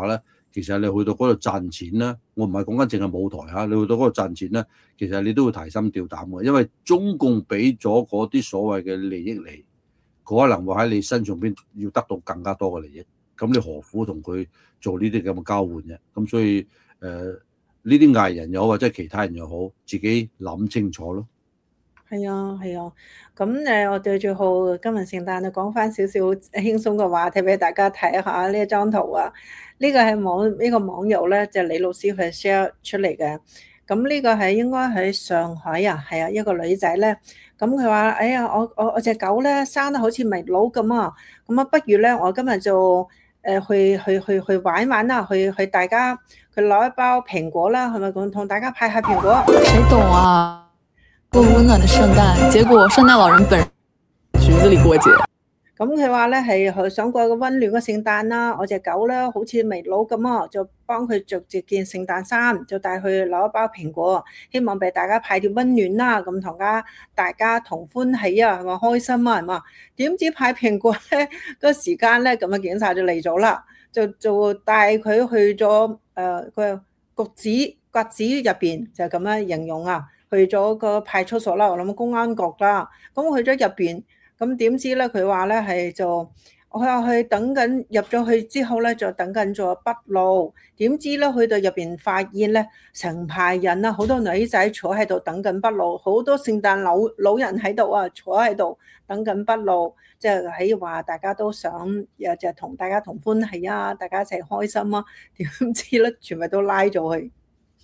其實你去到嗰度賺錢咧，我唔係講緊淨係舞台嚇，你去到嗰度賺錢咧，其實你都會提心吊膽嘅，因為中共俾咗嗰啲所謂嘅利益你，佢可能會喺你身上邊要得到更加多嘅利益，咁你何苦同佢做呢啲咁嘅交換啫？咁所以誒呢啲藝人又好或者其他人又好，自己諗清楚咯。 係啊，係啊，咁誒，我哋最後今日聖誕就講翻少少輕鬆嘅話題俾大家睇下呢一張圖啊。呢個係網呢個網友咧，就李老師去 share 出嚟嘅。咁呢個係應該喺上海啊，係啊，一個女仔咧。咁佢話：哎呀，我我我隻狗咧生得好似迷佬咁啊。咁啊，不如咧，我今日就誒去去去去玩玩啦，去去大家佢攞一包蘋果啦，係咪咁同大家派下蘋果？ 誰懂啊？過溫暖的聖誕，結果聖誕老人本人橘子裏過節。 咁佢話咧係想過個溫暖嘅聖誕啦，我隻狗咧好似迷佬咁啊，就幫佢着住件聖誕衫，就帶佢攞一包蘋果，希望俾大家派啲溫暖啦，咁同家大家同歡喜啊，係咪開心啊，係嘛？點知派蘋果咧個時間咧咁啊，警察就嚟咗啦，就就帶佢去咗誒個局子骨子入邊，就咁樣形容啊。去咗個派出所啦，我諗公安局啦，咁去咗入邊，咁點知咧佢話咧係就我話去等緊入咗去之後咧就等緊做筆錄，點知咧去到入邊發現咧成排人啊，好多女仔坐喺度等緊筆錄，好多聖誕老老人喺度啊，坐喺度等緊筆錄，即係喺話大家都想又就同大家同歡喜啊，大家一齊開心啊，點知咧全部都拉咗去。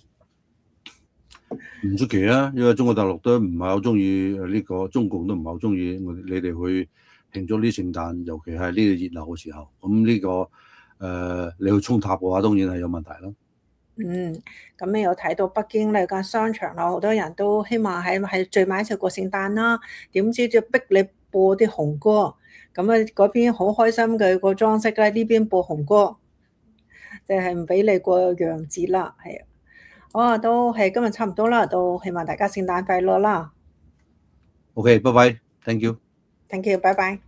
唔出奇啊，因為中國大陸都唔係好中意呢個，中共都唔係好中意我你哋去慶祝呢聖誕，尤其係呢個熱鬧嘅時候。咁呢、這個誒、呃，你去衝塔嘅話，當然係有問題啦。 嗯，咁你有睇到北京呢間商場啦，好多人都希望喺喺聚埋一齊過聖誕啦，點知就逼你播啲紅歌，咁啊嗰邊好開心嘅個裝飾咧，呢邊播紅歌，就係唔俾你過洋節啦，係啊。哦，都係今日差唔多啦，都希望大家聖誕快樂啦。 OK，拜拜，thank you。 Thank you，拜拜。